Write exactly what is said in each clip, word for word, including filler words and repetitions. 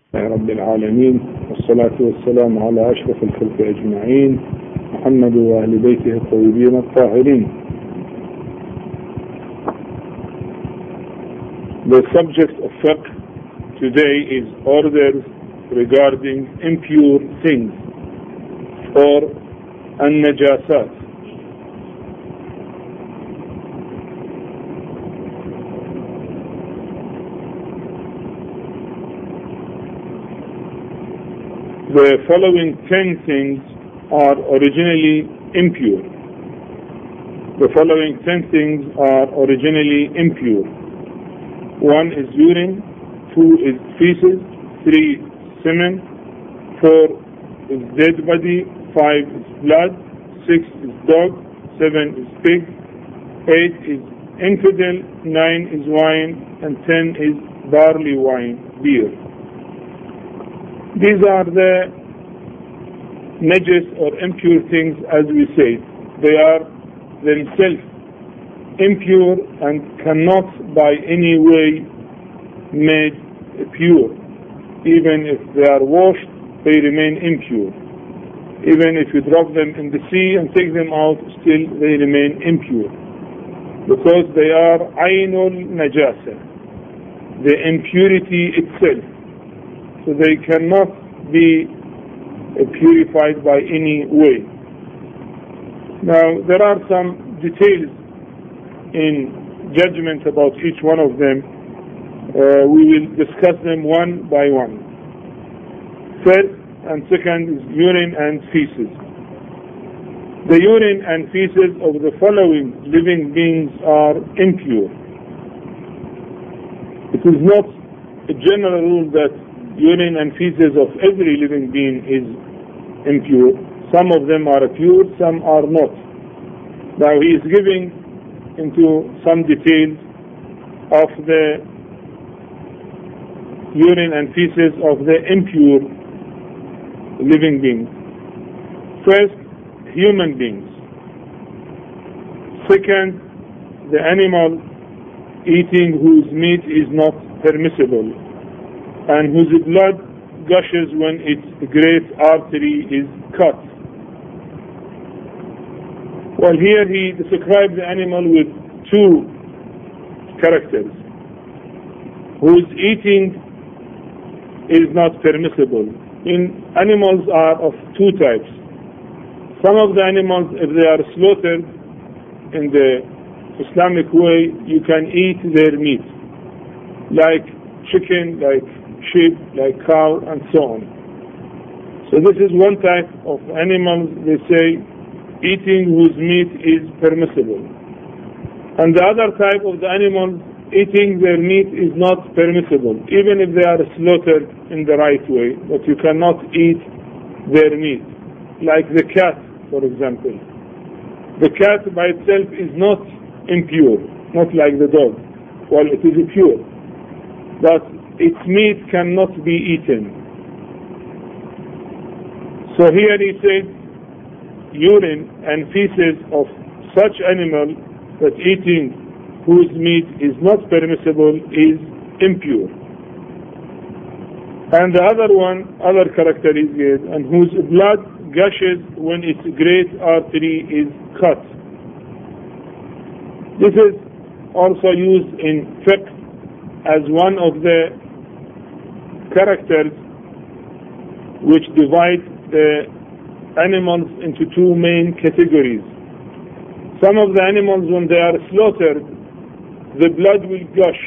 رب العالمين والصلاة والسلام على أشرف الخلق أجمعين محمد وأهل بيته الطيبين الطاهرين. The subject of fiqh today is orders regarding impure things or an-najasat. The following ten things are originally impure. The following ten things are originally impure. One is urine, two is feces, three semen, four is dead body, five is blood, six is dog, seven is pig, eight is infidel, nine is wine, and ten is barley wine, beer. These are the najis or impure things, as we say. They are themselves impure and cannot by any way made pure. Even if they are washed, they remain impure. Even if you drop them in the sea and take them out, still they remain impure. Because they are aynul najasa, the impurity itself. So they cannot be purified by any way. Now, there are some details in judgment about each one of them. Uh, we will discuss them one by one. First and second is urine and feces. The urine and feces of the following living beings are impure. It is not a general rule that urine and feces of every living being is impure. Some of them are pure, some are not. Now he is giving into some details of the urine and feces of the impure living beings. First, human beings. Second, the animal eating whose meat is not permissible and whose blood gushes when its great artery is cut. Well, here he describes the animal with two characters. Whose eating is not permissible. In animals are of two types. Some of the animals, if they are slaughtered in the Islamic way, you can eat their meat. Like chicken, like sheep, like cow, and so on. So this is one type of animals, they say, eating whose meat is permissible. And the other type of the animals, eating their meat is not permissible, even if they are slaughtered in the right way, but you cannot eat their meat. Like the cat, for example. The cat by itself is not impure, not like the dog. Well, it is pure, but its meat cannot be eaten. So here he says, urine and feces of such animal that eating whose meat is not permissible is impure. And the other one, other character is good, and whose blood gushes when its great artery is cut. This is also used in fiqh as one of the characters which divide the animals into two main categories. Some of the animals, when they are slaughtered, the blood will gush,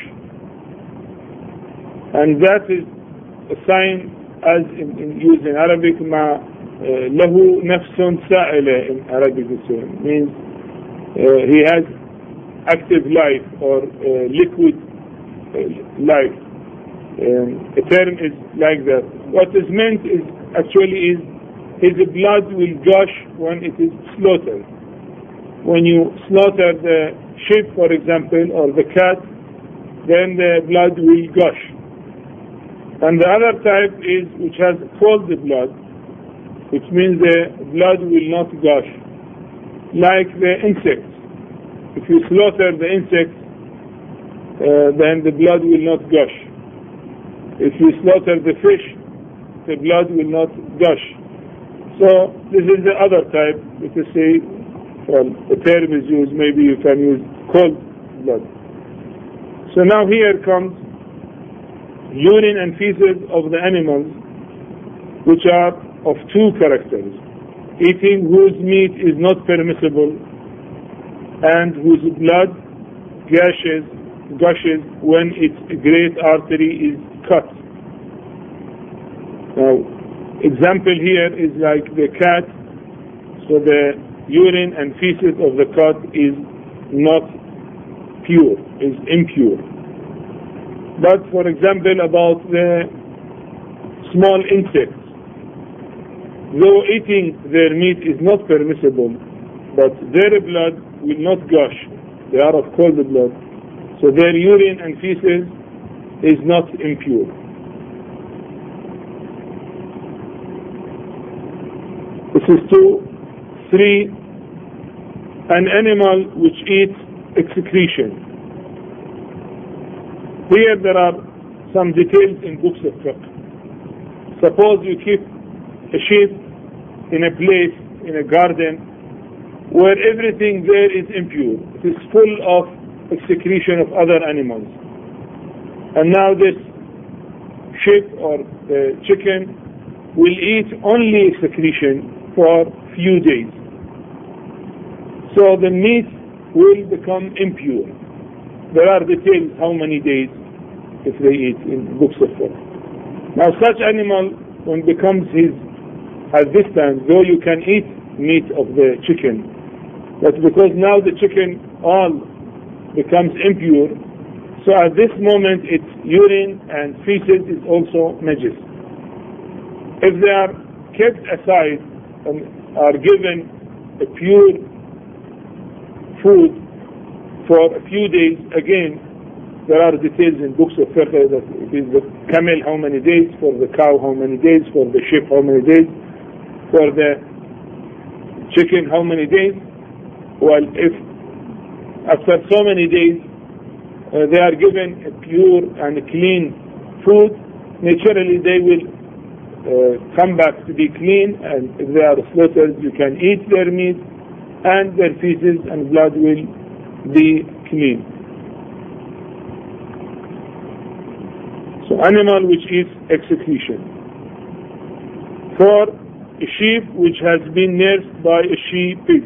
and that is a sign, as in, in used in Arabic, ma lahu nafsun sa'ila in Arabic, it means uh, he has active life or uh, liquid uh, life. Um, a term is like that. What is meant is actually is his blood will gush when it is slaughtered. When you slaughter the sheep, for example, or the cat, then the blood will gush. And the other type is which has cold blood, which means the blood will not gush. Like the insects. If you slaughter the insect, uh, then the blood will not gush. if you slaughter the fish, the blood will not gush. So this is the other type. Let us say, well, the term is used, maybe you can use cold blood. So now here comes urine and feces of the animals, which are of two characters: eating whose meat is not permissible and whose blood gushes, gushes when its great artery is cut. Now, example here is like the cat, so the urine and feces of the cat is not pure, is impure. But for example, about the small insects, though eating their meat is not permissible, but their blood will not gush. They are of cold blood, so their urine and feces is not impure. This is two. Three, an animal which eats excretion. Here there are some details in books of fiqh. Suppose you keep a sheep in a place, in a garden, where everything there is impure. It is full of excretion of other animals. And now this sheep or the chicken will eat only excretion for few days. So the meat will become impure. There are details how many days if they eat in books of fiqh. Now such animal, when becomes his, at this time, though you can eat meat of the chicken, but because now the chicken all becomes impure, so at this moment its urine and feces is also najis. If they are kept aside and are given a pure food for a few days, again there are details in books of fiqh that it is the camel how many days, for the cow how many days, for the sheep how many days, for the chicken how many days. Well, if after so many days uh, they are given a pure and a clean food, naturally they will uh, come back to be clean, and if they are slaughtered you can eat their meat and their feces and blood will be clean. So animal which eats excretion. For a sheep which has been nursed by a she pig.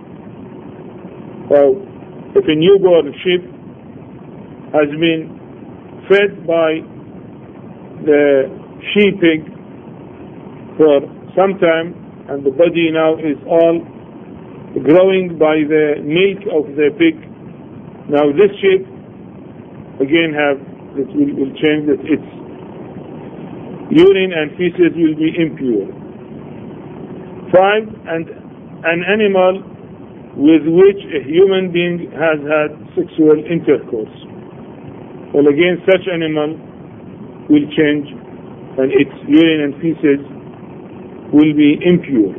So if a newborn sheep has been fed by the she pig for some time, and the body now is all growing by the milk of the pig, now this sheep again have, it will, will change that its urine and feces will be impure. Five, and an animal with which a human being has had sexual intercourse. Well, again, such animal will change and its urine and feces will be impure.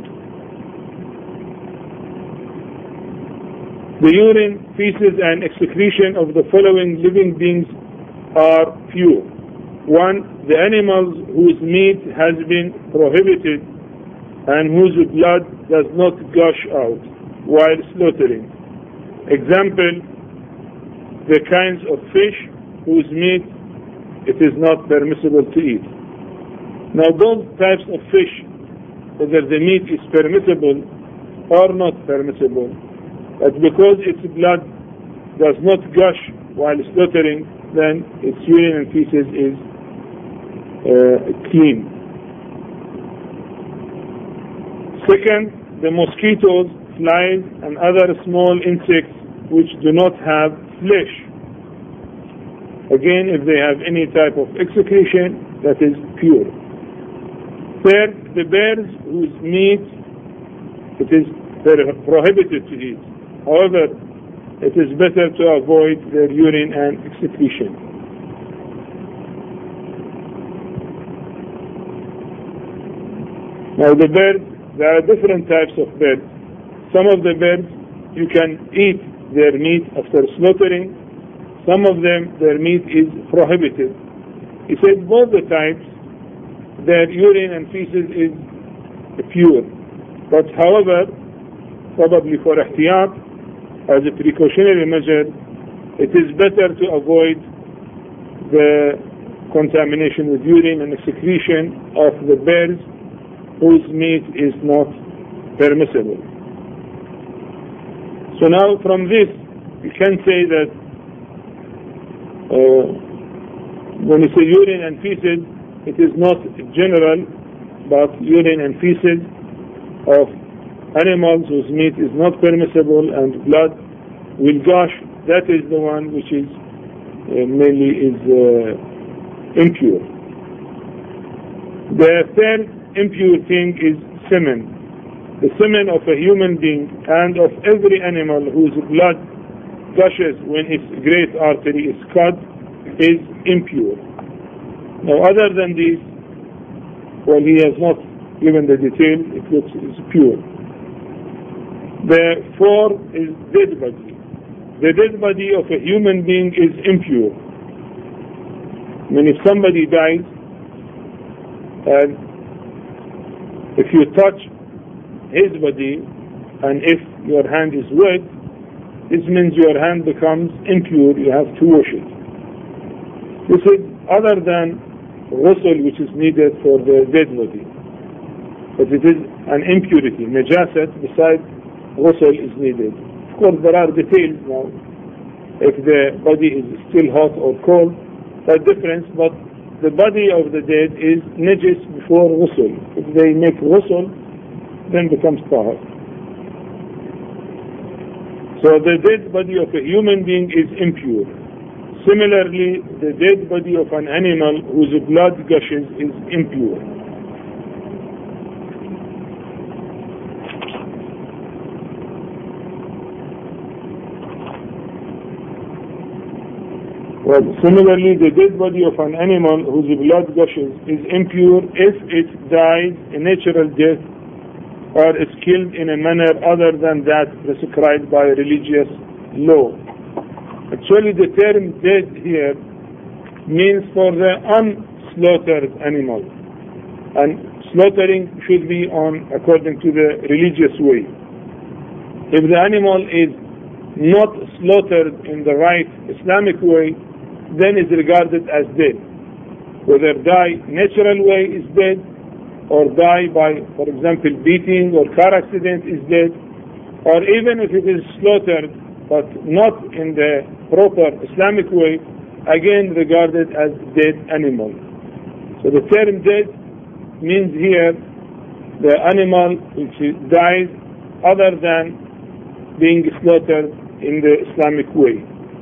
The urine, feces, and excretion of the following living beings are pure. One, the animals whose meat has been prohibited and whose blood does not gush out while slaughtering. Example, the kinds of fish whose meat it is not permissible to eat. Now those types of fish, whether the meat is permissible or not permissible, but because its blood does not gush while slaughtering, then its urine and feces is uh, clean. Second, the mosquitoes, flies, and other small insects which do not have flesh. Again, if they have any type of excretion, that is pure. Third, the birds whose meat it is prohibited to eat. However, it is better to avoid their urine and excretion. Now the birds, there are different types of birds. Some of the birds, you can eat their meat after slaughtering. Some of them, their meat is prohibited. He said both the types, their urine and feces is pure. But however, probably for ihtiyat, as a precautionary measure, it is better to avoid the contamination with urine and excretion of the birds whose meat is not permissible. So now from this, you can say that uh, when you say urine and feces, it is not general, but urine and feces of animals whose meat is not permissible and blood will gush. That is the one which is uh, mainly is uh, impure. The third impure thing is semen. The semen of a human being and of every animal whose blood gushes when its great artery is cut is impure. Now other than this, well, he has not given the details, it looks is pure. The fourth is dead body. The dead body of a human being is impure. I mean, if somebody dies, and if you touch his body, and if your hand is wet, this means your hand becomes impure, you have to wash it. This is other than ghusl, which is needed for the dead body. But it is an impurity, najasat, besides ghusl is needed. Of course, there are details now. If the body is still hot or cold, that difference, but the body of the dead is najis before ghusl. If they make ghusl, then becomes tahar. So the dead body of a human being is impure. Similarly, the dead body of an animal whose blood gushes is impure. Well, similarly, the dead body of an animal whose blood gushes is impure if it dies a natural death or is killed in a manner other than that prescribed by religious law. Actually, the term dead here means for the unslaughtered animal, and slaughtering should be on according to the religious way. If the animal is not slaughtered in the right Islamic way, then is regarded as dead. Whether die natural way is dead, or die by, for example, beating or car accident is dead, or even if it is slaughtered but not in the proper Islamic way, again regarded as dead animal. So the term dead means here the animal which dies other than being slaughtered in the Islamic way.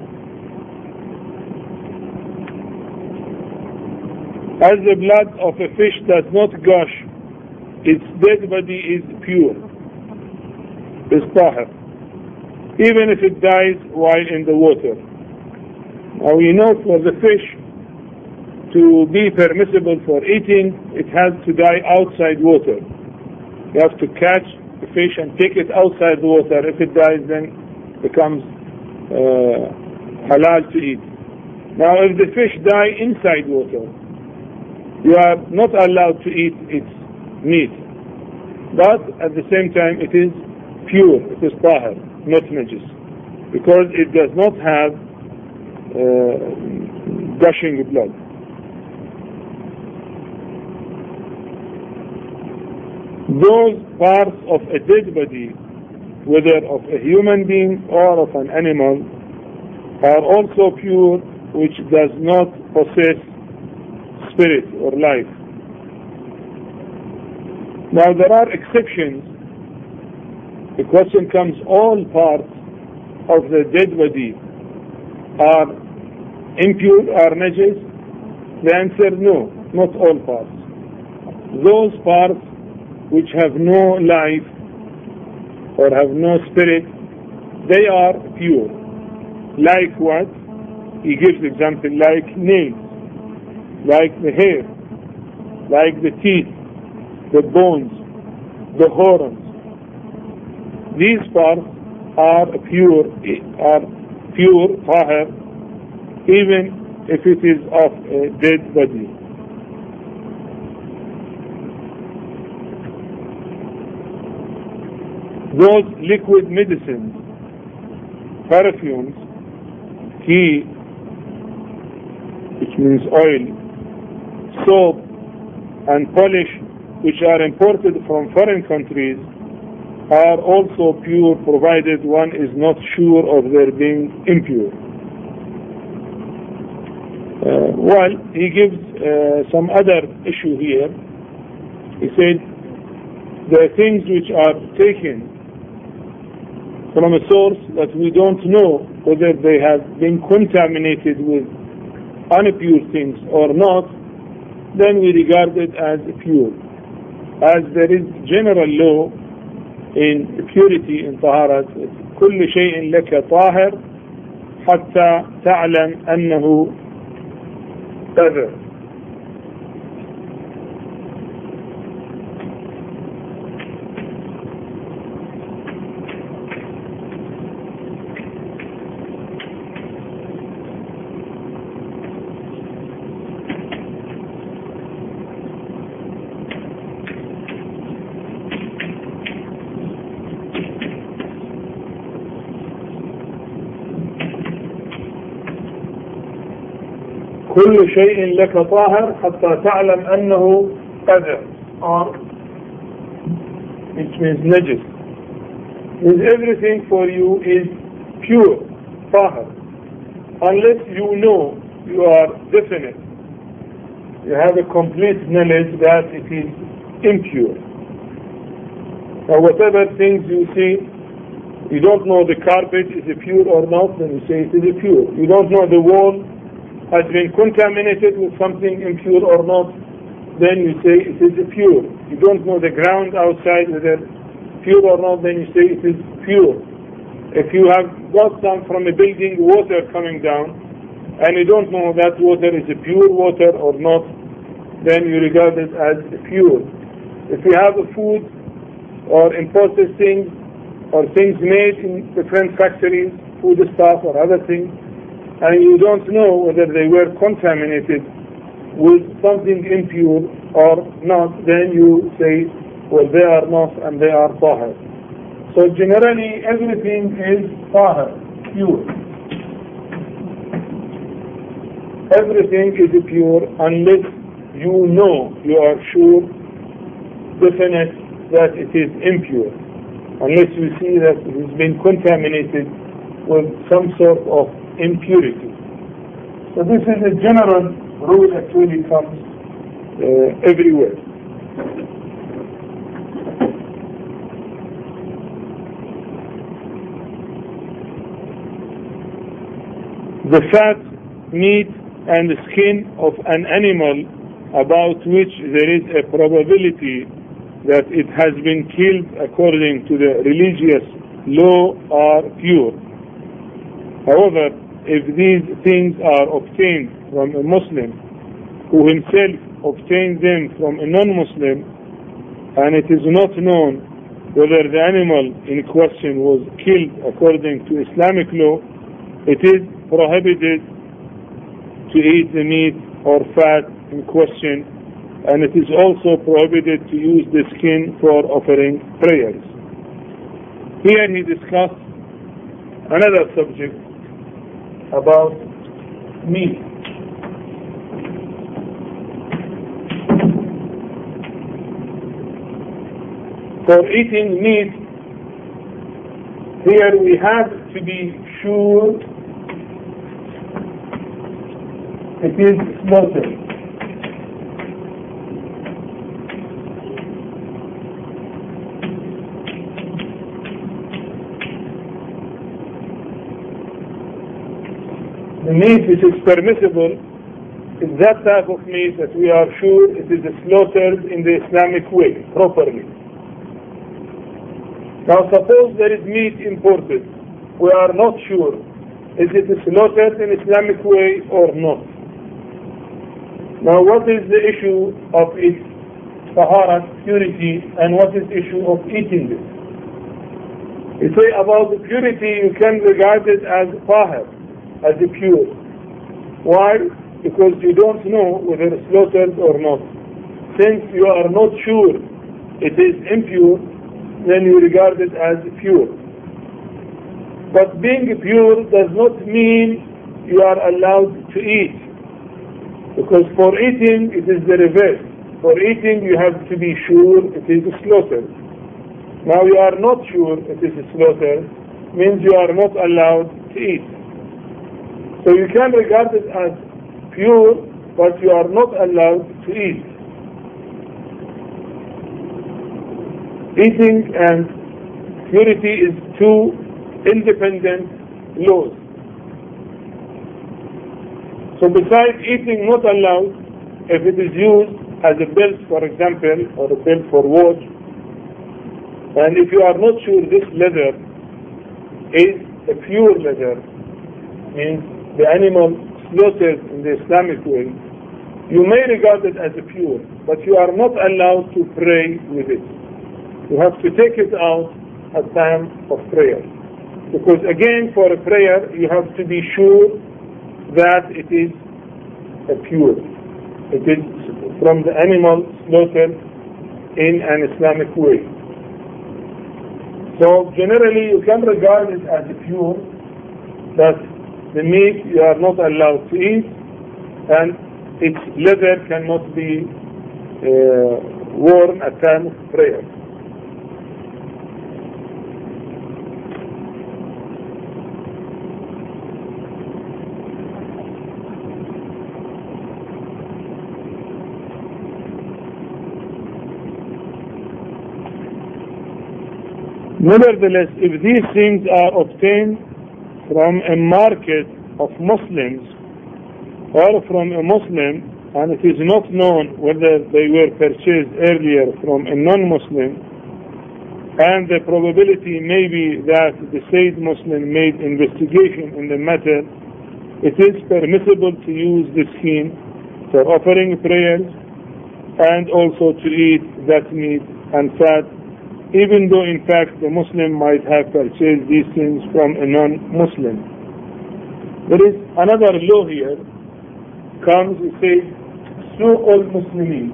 As the blood of a fish does not gush, its dead body is pure, is tahir, even if it dies while in the water. Now we know for the fish to be permissible for eating, it has to die outside water. You have to catch the fish and take it outside the water. If it dies, then it becomes uh, halal to eat. Now if the fish die inside water, you are not allowed to eat its meat, but at the same time it is pure, it is tahir, not najis, because it does not have uh, gushing blood. Those parts of a dead body, whether of a human being or of an animal, are also pure, which does not possess spirit or life. Now there are exceptions. The question comes, all parts of the dead body are impure, are najis? The answer, no, not all parts. Those parts which have no life or have no spirit, they are pure. Like what? He gives example, like nails, like the hair, like the teeth, the bones, the horns. These parts are pure, are pure, tahir, even if it is of a dead body. Those liquid medicines, perfumes, tea, which means oil, soap, and polish, which are imported from foreign countries, are also pure provided one is not sure of their being impure. Uh, well, he gives uh, some other issue here. He said the things which are taken from a source that we don't know whether they have been contaminated with unimpure things or not, then we regard it as pure. As there is general law in purity in طهارة كل شيء لك طاهر حتى تعلم أنه طاهر. كل شيء لك طاهر حتى تعلم أنه قذر, or which means najis. Means everything for you is pure, طاهر, unless you know, you are definite, you have a complete knowledge that it is impure. Now whatever things you see, you don't know the carpet is it pure or not, then you say it is pure. You don't know the wall has been contaminated with something impure or not, then you say it is pure. You don't know the ground outside whether pure or not, then you say it is pure. If you have got some from a building water coming down and you don't know that water is pure water or not, then you regard it as pure. If you have a food or imported things or things made in different factories, food stuff or other things, and you don't know whether they were contaminated with something impure or not, then you say, well, they are not and they are tahir. So generally everything is tahir, pure. Everything is pure unless you know, you are sure, definite that it is impure. Unless you see that it has been contaminated with some sort of impurity. So this is a general rule that really comes uh, everywhere. The fat, meat, and skin of an animal about which there is a probability that it has been killed according to the religious law are pure. However, if these things are obtained from a Muslim who himself obtained them from a non-Muslim and it is not known whether the animal in question was killed according to Islamic law, it is prohibited to eat the meat or fat in question, and it is also prohibited to use the skin for offering prayers. Here he discussed another subject about meat. For eating meat, here we have to be sure it is slaughtered. The meat which is permissible is that type of meat that we are sure it is slaughtered in the Islamic way, properly. Now suppose there is meat imported. We are not sure, is it slaughtered in Islamic way or not? Now what is the issue of its tahara, purity, and what is the issue of eating it? You say about the purity, you can regard it as tahir, as pure. Why? Because you don't know whether it's slaughtered or not. Since you are not sure it is impure, then you regard it as pure. But being pure does not mean you are allowed to eat. Because for eating, it is the reverse. For eating, you have to be sure it is slaughtered. Now you are not sure it is slaughtered, means you are not allowed to eat. So you can regard it as pure, but you are not allowed to eat. Eating and purity is two independent laws. So besides eating not allowed, if it is used as a belt, for example, or a belt for watch, and if you are not sure this leather is a pure leather, means the animal slaughtered in the Islamic way, you may regard it as a pure, but you are not allowed to pray with it. You have to take it out at time of prayer. Because again, for a prayer, you have to be sure that it is a pure. It is from the animal slaughtered in an Islamic way. So generally, you can regard it as a pure, that the meat you are not allowed to eat, and its leather cannot be uh, worn at time of prayer. Nevertheless, if these things are obtained from a market of Muslims or from a Muslim, and it is not known whether they were purchased earlier from a non-Muslim, and the probability may be that the said Muslim made investigation in the matter, it is permissible to use the skin for offering prayers and also to eat that meat and fat, even though in fact the Muslim might have purchased these things from a non-Muslim. There is another law here, comes, it says, Suq al-Muslimin.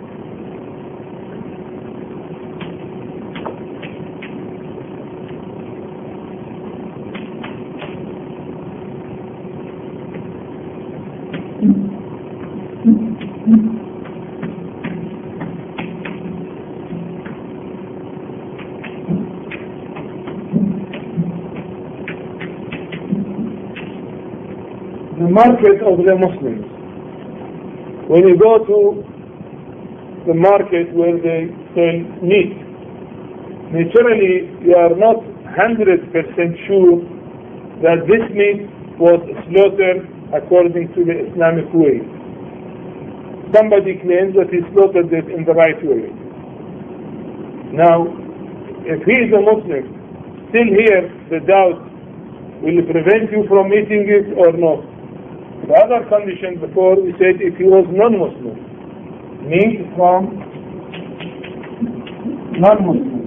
The market of the Muslims. When you go to the market where they sell meat, naturally you are not one hundred percent sure that this meat was slaughtered according to the Islamic way. Somebody claims that he slaughtered it in the right way. Now, if he is a Muslim, still here the doubt, will it prevent you from eating it or not? The other condition before, we said if he was non-Muslim, meat from non-Muslim.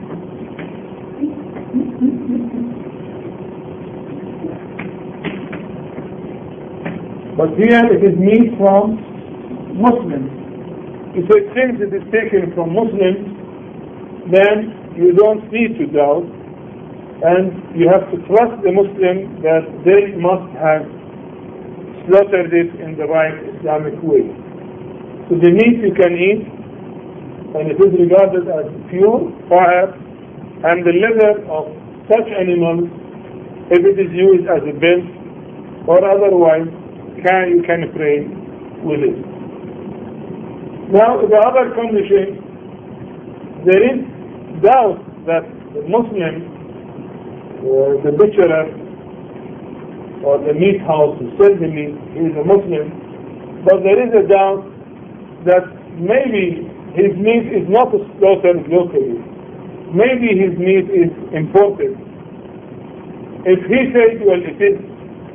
But here it is meat from Muslims. We said since it is taken from Muslims, then you don't need to doubt, and you have to trust the Muslim that they must have slaughtered it in the right Islamic way. So the meat you can eat, and it is regarded as pure, fire, and the leather of such animals, if it is used as a belt or otherwise, can, you can pray with it. Now the other condition, there is doubt that the Muslim, uh, the butcher, or the meat house who sells the meat, he is a Muslim, but there is a doubt that maybe his meat is not slaughtered locally. Maybe his meat is imported. If he says, well, it is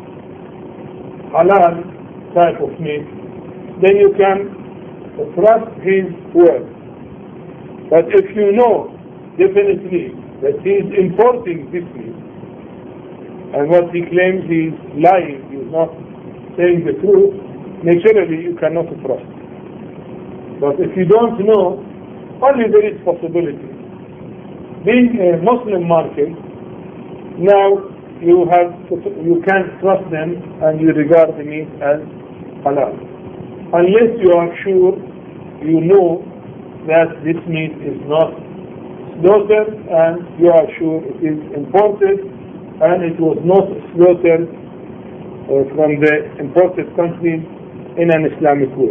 halal type of meat, then you can trust his word. But if you know definitely that he is importing this meat, and what he claims he is lying, he is not saying the truth, naturally you cannot trust. But if you don't know, only there is possibility. Being a Muslim market, now you have you can't trust them and you regard the meat as halal, unless you are sure, you know that this meat is not slaughtered and you are sure it is imported and it was not slaughtered uh, from the imported countries in an Islamic way.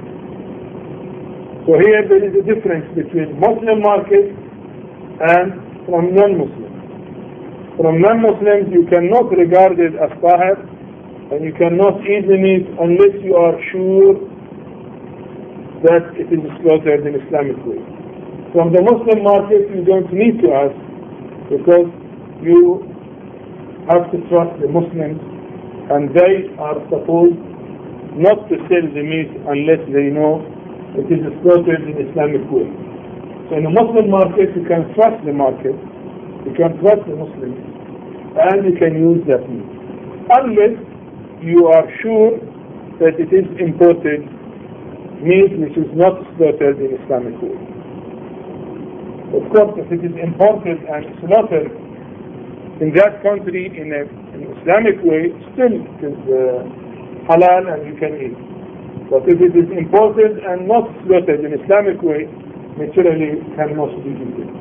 So here there is a difference between Muslim market and from non-Muslims. From non-Muslims you cannot regard it as tahir and you cannot eat the meat unless you are sure that it is slaughtered in Islamic way. From the Muslim market you don't need to ask because you have to trust the Muslims and they are supposed not to sell the meat unless they know it is slaughtered in Islamic way. So in the Muslim market you can trust the market, you can trust the Muslims, and you can use that meat. Unless you are sure that it is imported meat which is not slaughtered in Islamic way. Of course, if it is imported and slaughtered in that country in a, an Islamic way, still it is uh, halal and you can eat. But if it is imported and not slaughtered in Islamic way, naturally cannot be eaten.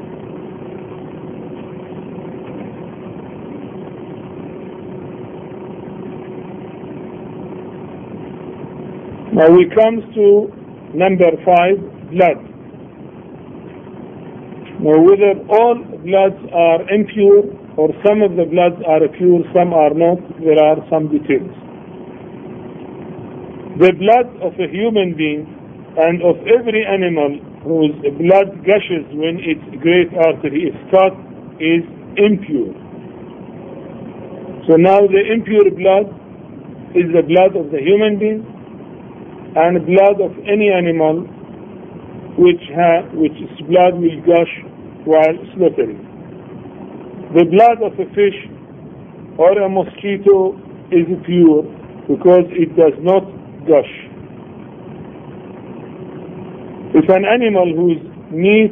Now we come to number five, blood. Now whether all bloods are impure or some of the bloods are pure, some are not, there are some details. The blood of a human being and of every animal whose blood gushes when its great artery is cut is impure. So now the impure blood is the blood of the human being and blood of any animal which ha which its blood will gush while slaughtering. The blood of a fish or a mosquito is pure because it does not gush. If an animal whose meat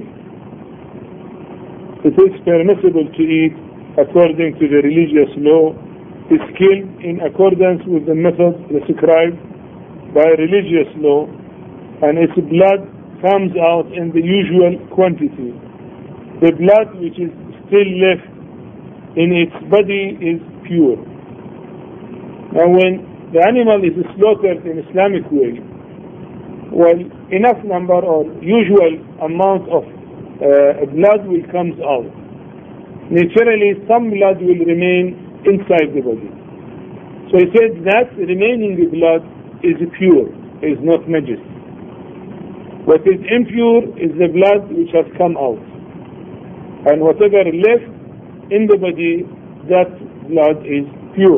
it is permissible to eat according to the religious law is killed in accordance with the method prescribed by religious law and its blood comes out in the usual quantity, the blood which is still left in its body is pure. Now when the animal is slaughtered in Islamic way, well, enough number or usual amount of uh, blood will come out. Naturally, some blood will remain inside the body. So he said that remaining blood is pure, is not najis. What is impure is the blood which has come out. And whatever left in the body, that blood is pure.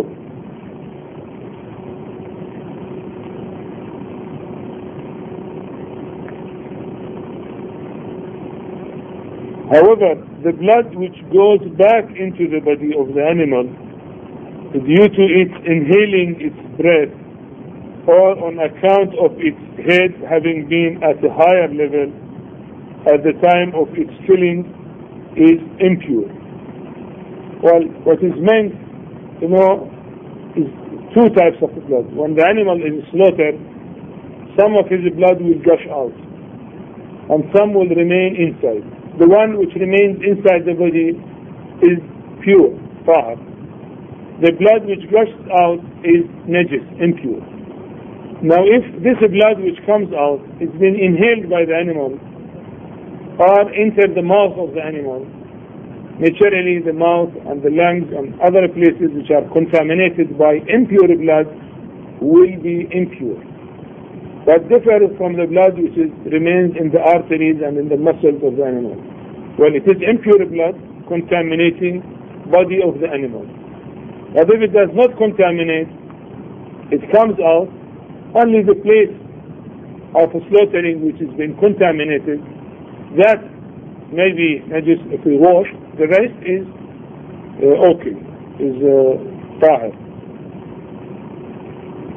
However, the blood which goes back into the body of the animal due to its inhaling its breath or on account of its head having been at a higher level at the time of its killing is impure. Well, what is meant, you know, is two types of blood. When the animal is slaughtered, some of his blood will gush out and some will remain inside. The one which remains inside the body is pure, tahir. The blood which gushes out is najis, impure. Now if this blood which comes out is been inhaled by the animal or entered the mouth of the animal, naturally the mouth and the lungs and other places which are contaminated by impure blood will be impure. That differs from the blood which is, remains in the arteries and in the muscles of the animal. Well, it is impure blood contaminating body of the animal. But if it does not contaminate, it comes out, only the place of slaughtering which has been contaminated, that may be najis if we wash, the rest is uh, okay, is uh, tahir.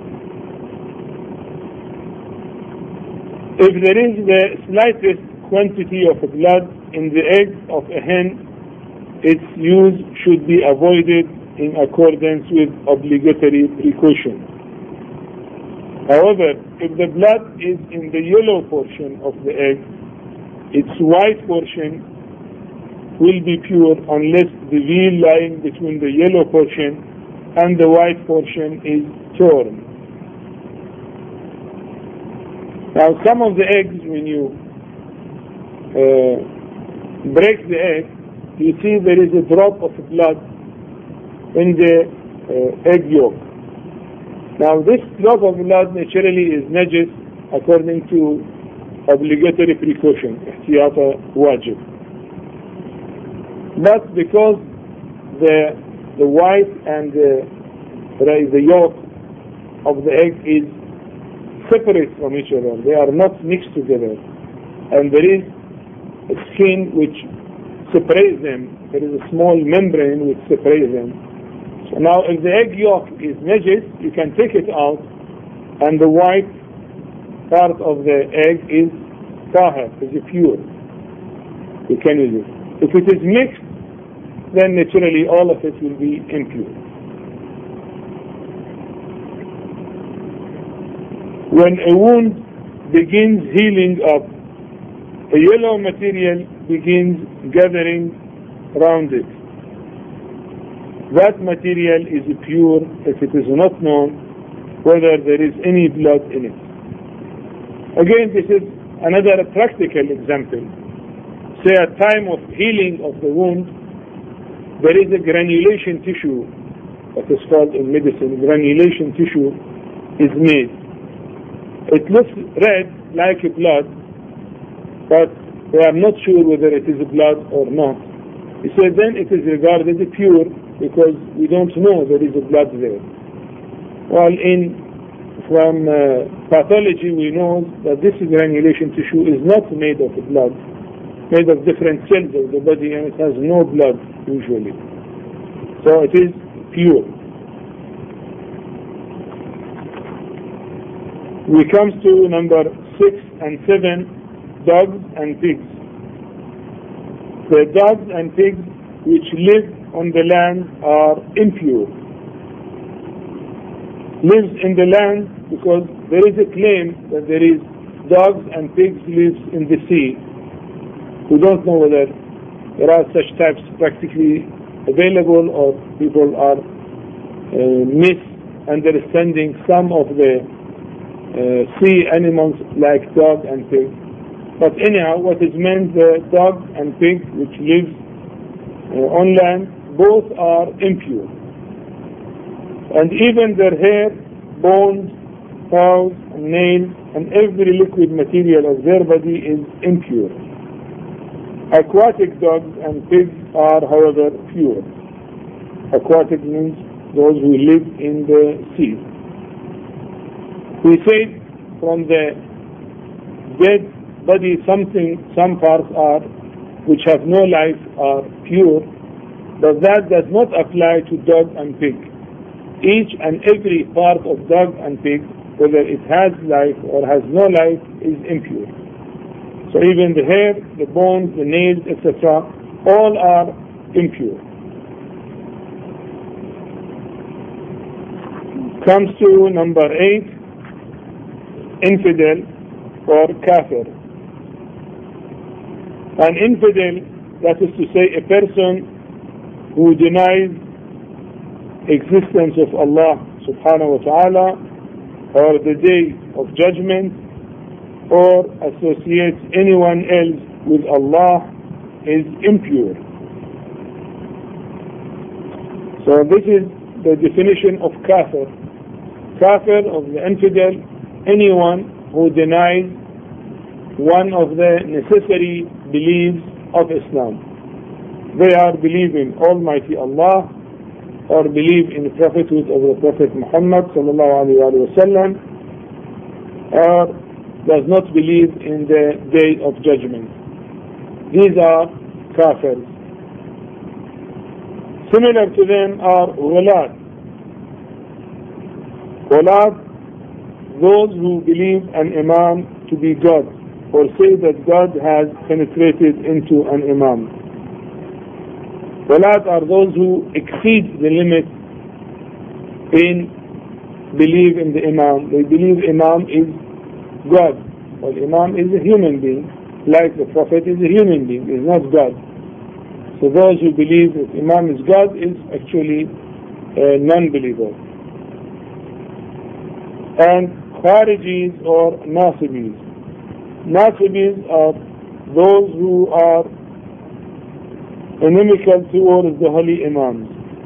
If there is the slightest quantity of blood in the egg of a hen, its use should be avoided in accordance with obligatory precaution. However, if the blood is in the yellow portion of the egg, its white portion will be pure unless the veil lying between the yellow portion and the white portion is torn. Now, some of the eggs, when you uh, break the egg, you see there is a drop of blood in the uh, egg yolk. Now, this drop of blood naturally is najis according to obligatory precaution, ihtiyata wajib. But because the the white and the, the yolk of the egg is separate from each other, they are not mixed together, and there is a skin which separates them, there is a small membrane which separates them. So now if the egg yolk is najis, you can take it out, and the white part of the egg is tahir, is pure. You can use it. If it is mixed, then naturally all of it will be impure. When a wound begins healing up, a yellow material begins gathering around it. That material is pure if it is not known whether there is any blood in it. Again, this is another practical example. Say at time of healing of the wound, there is a granulation tissue that is called in medicine, granulation tissue is made. It looks red like blood, but we are not sure whether it is blood or not. He said then it is regarded pure because we don't know there is blood there. While in from uh, pathology we know that this granulation tissue is not made of blood, made of different cells of the body, and it has no blood usually. So it is pure. We come to number six and seven, dogs and pigs. The dogs and pigs which live on the land are impure. Lives in the land because there is a claim that there is dogs and pigs lives in the sea. We don't know whether there are such types practically available or people are uh, misunderstanding some of the uh, sea animals like dog and pig. But anyhow, what is meant, the dog and pig which lives uh, on land, both are impure. And even their hair, bones, paws, and nails, and every liquid material of their body is impure. Aquatic dogs and pigs are, however, pure. Aquatic means those who live in the sea. We say from the dead body something, some parts are, which have no life, are pure, but that does not apply to dog and pig. Each and every part of dog and pig, whether it has life or has no life, is impure. So even the hair, the bones, the nails, et cetera, all are impure. Comes to number eight, infidel or kafir. An infidel, that is to say a person who denies existence of Allah subhanahu wa ta'ala or the day of judgment, or associates anyone else with Allah, is impure. So this is the definition of kafir. Kafir, of the infidel, anyone who denies one of the necessary beliefs of Islam. They are believing Almighty Allah, or believe in the prophethood of the Prophet Muhammad sallallahu alaihi wasallam, or does not believe in the day of judgment. These are kafirs. Similar to them are ghulat. Ghulat, those who believe an imam to be God or say that God has penetrated into an imam. Walat are those who exceed the limit in believe in the imam. They believe imam is God. Well, imam is a human being, like the Prophet is a human being, is not God. So those who believe that imam is God is actually a non-believer. And Kharijis or Nasibis. Nasibis are those who are inimical towards the holy imams.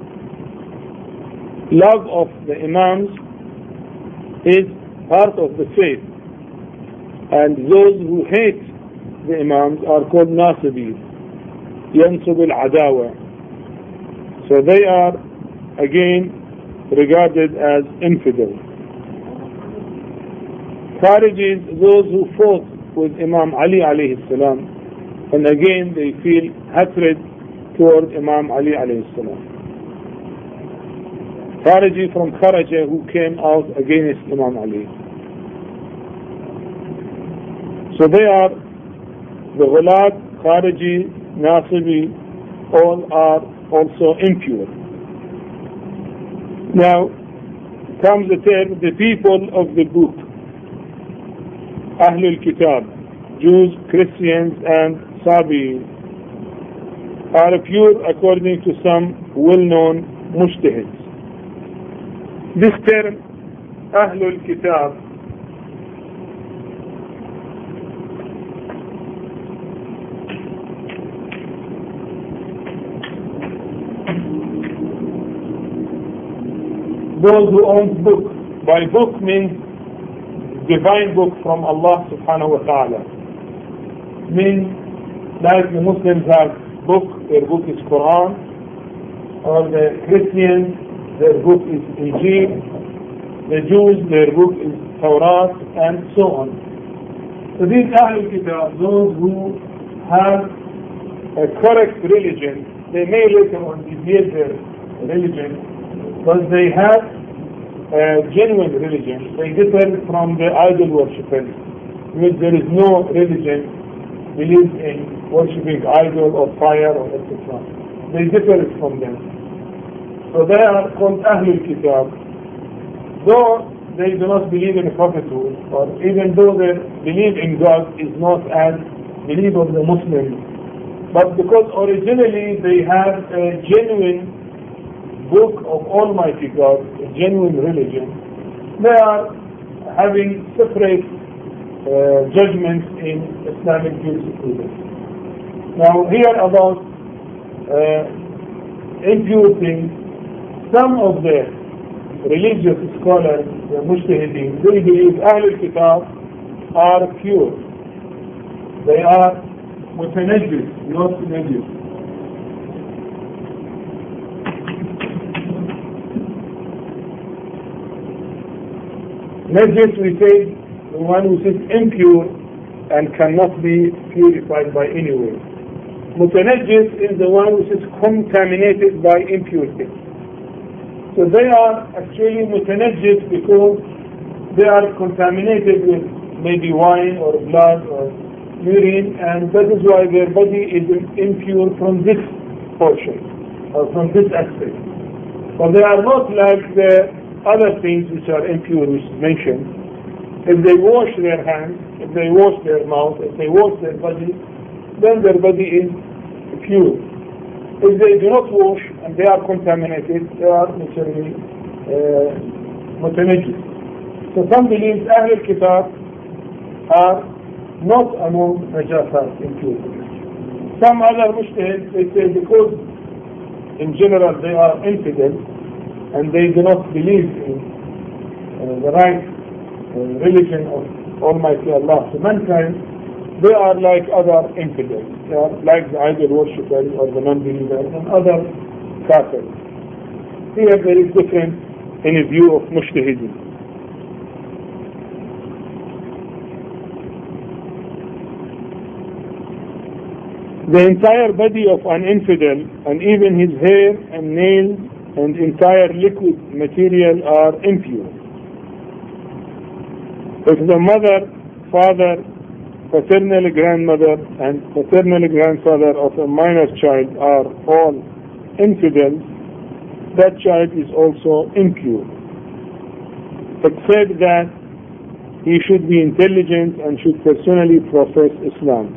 Love of the imams is part of the faith, and those who hate the imams are called Nasibis, Yansub al-Adawa. So they are again regarded as infidels. Kharijis, those who fought with Imam Ali alayhi salam, and again they feel hatred toward Imam Ali alayhi salam. Khariji from Kharaja, who came out against Imam Ali. So they are the Ghulat, Khariji, Nasibi, all are also impure. Now comes the term the people of the book, Ahlul Kitab, Jews, Christians and Sabi, are pure according to some well-known mujtahids. This term, Ahlul Kitab, those who own book. By book means divine book from Allah subhanahu wa ta'ala. Means like the Muslims have book, their book is Quran, or the Christians, their book is Injil, the Jews, their book is Torah, and so on. So these Ahlul Kitab, those who have a correct religion, they may later on deviate their religion, but they have a genuine religion. They differ from the idol worshippers, because there is no religion believes in worshipping idol or fire or et cetera. They differ from them. So they are called Ahlul Kitab. Though they do not believe in prophethood, or even though their belief in God is not as belief of the Muslims, but because originally they have a genuine book of Almighty God, a genuine religion, they are having separate uh, judgments in Islamic jurisprudence. Now here about uh, impure things, some of the religious scholars, the mujtahideen, they believe Ahlul Kitab are pure. They are mutanajjis, not najis. Najis, we say, the one who is impure and cannot be purified by any way. Mutanajjis is the one who is contaminated by impurity. So they are actually mutanajjis because they are contaminated with maybe wine or blood or urine, and that is why their body is impure from this portion or from this aspect. But they are not like the other things which are impure, which is mentioned. If they wash their hands, if they wash their mouth, if they wash their body, then their body is pure. If they do not wash and they are contaminated, they are naturally uh, mutanajjis. So some believe Ahlul Kitab are not among najasat, impurities. Some other mujtahids, they say because in general they are infidels and they do not believe in uh, the right uh, religion of Almighty Allah to mankind, they are like other infidels. They are like the idol worshippers or the non-believers and other kafirs. Here there is difference in a view of mujtahideen. The entire body of an infidel, and even his hair and nails and entire liquid material are impure. If the mother father, paternal grandmother, and paternal grandfather of a minor child are all infidels, that child is also impure, except that he should be intelligent and should personally profess Islam.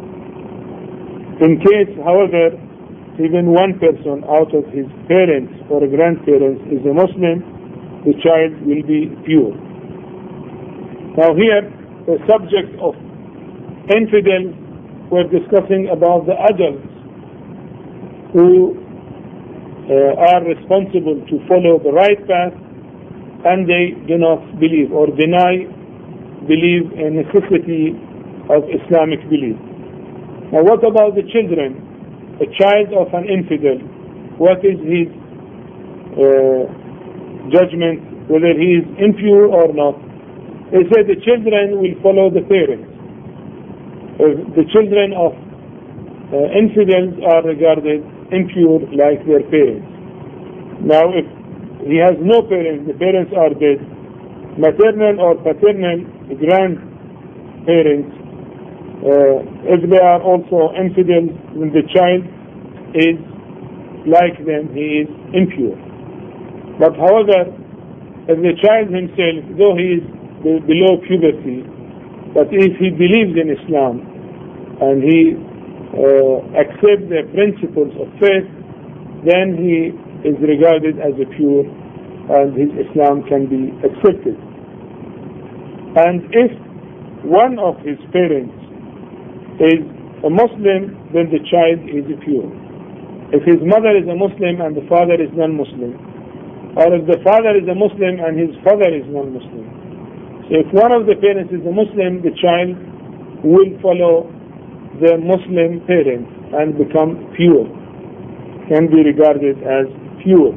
In case, however, even one person out of his parents or grandparents is a Muslim, the child will be pure. Now here, the subject of infidels, we're discussing about the adults who uh, are responsible to follow the right path, and they do not believe or deny believe in necessity of Islamic belief. Now what about the children? A child of an infidel, what is his uh, judgment, whether he is impure or not? They say the children will follow the parents. Uh, the children of uh, infidels are regarded impure like their parents. Now if he has no parents, the parents are dead, maternal or paternal grandparents, uh, if they are also infidels, then the child is like them, he is impure. But however, if the child himself, though he is below puberty, but if he believes in Islam and he uh, accepts the principles of faith, then he is regarded as a pure and his Islam can be accepted. And if one of his parents is a Muslim, then the child is pure. If his mother is a Muslim and the father is non-Muslim, or if the father is a Muslim and his father is non-Muslim, so if one of the parents is a Muslim, the child will follow the Muslim parent and become pure, can be regarded as pure.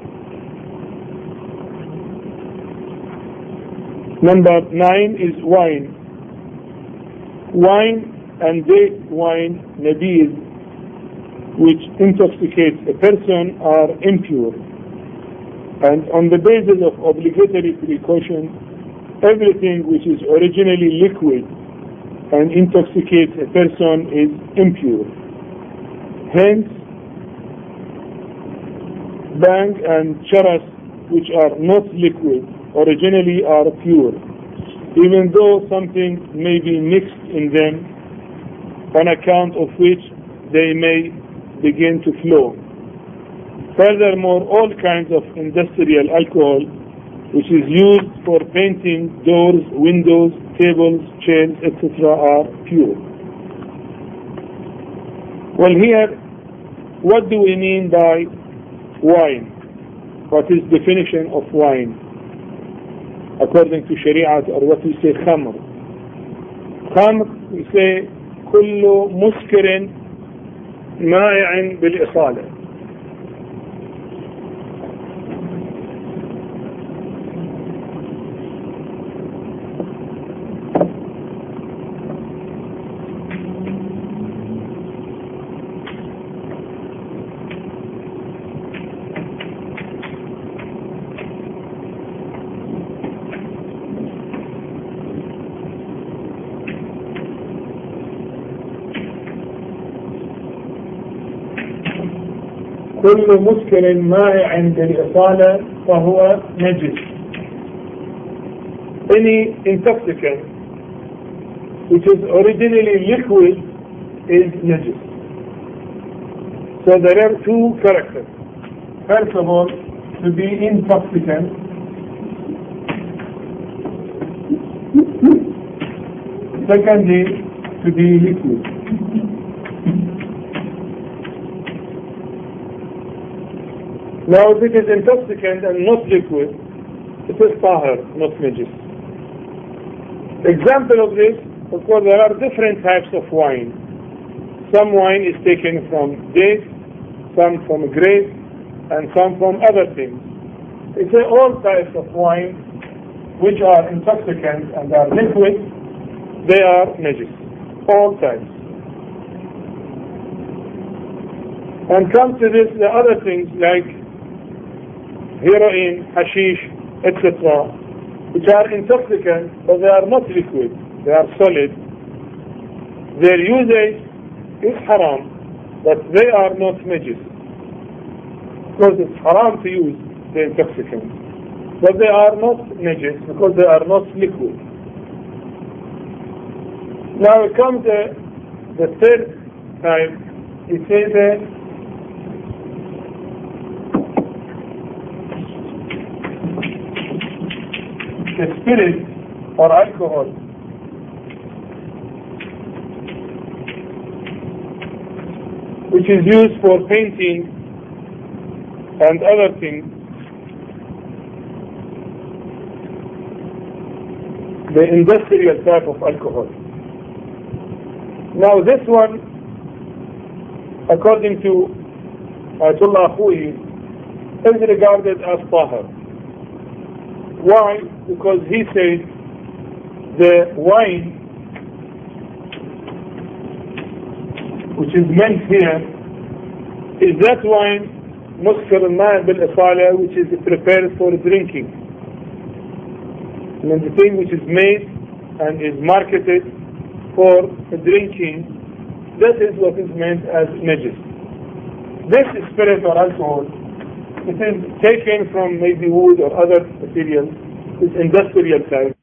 Number nine is wine. Wine and date wine, nabiz, which intoxicates a person, are impure. And on the basis of obligatory precaution, everything which is originally liquid and intoxicates a person is impure. Hence, bang and charas, which are not liquid, originally are pure, even though something may be mixed in them, on account of which they may begin to flow. Furthermore, all kinds of industrial alcohol, which is used for painting doors, windows, tables, chairs, et cetera, are pure. Well, here, what do we mean by wine? What is the definition of wine? According to Sharia, or what we say, khamr. Khamr, we say, كل مسكر مائع بالإصالة. كل مسكر مائع بالإصالة فهو نجس. Any intoxicant which is originally liquid is najis. So there are two characters. First of all, to be intoxicant. Secondly, to be liquid. Now, if it is intoxicant and not liquid, it is tahir, not najis. Example of this, of course, there are different types of wine. Some wine is taken from dates, some from grapes, and some from other things. It's all types of wine which are intoxicant and are liquid, they are najis. All types. And come to this, the other things like heroin, hashish, et cetera, which are intoxicant, but they are not liquid. they are solid, their usage is haram, but they are not najis. Because it's haram to use the intoxicants. But they are not najis because they are not liquid. Now it comes the, the third type. It says uh, the spirit or alcohol. Which is used for painting and other things. The industrial type of alcohol. Now this one, according to Ayatollah Khoury, is regarded as tahir. Why? Because he says the wine which is meant here is that wine muskar al-ma' bil-isala, which is prepared for drinking. And the thing which is made and is marketed for drinking, that is what is meant as najis. This spirit or alcohol, it is taken from maybe wood or other materials, it's industrial type.